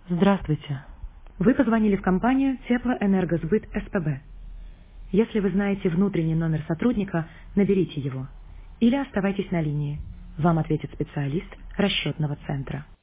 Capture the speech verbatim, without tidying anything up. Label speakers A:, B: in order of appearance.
A: Здравствуйте. Вы позвонили в компанию Теплоэнергосбыт СПБ. Если вы знаете внутренний номер сотрудника, наберите его. Или оставайтесь на линии. Вам ответит специалист расчетного центра.